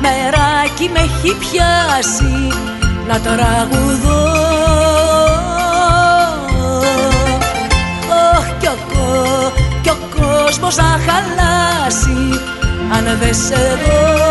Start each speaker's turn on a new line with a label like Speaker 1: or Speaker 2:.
Speaker 1: μεράκι με έχει πιάσει να τραγουδώ. Κι ο κόσμος θα χαλάσει αν δεν σε δω.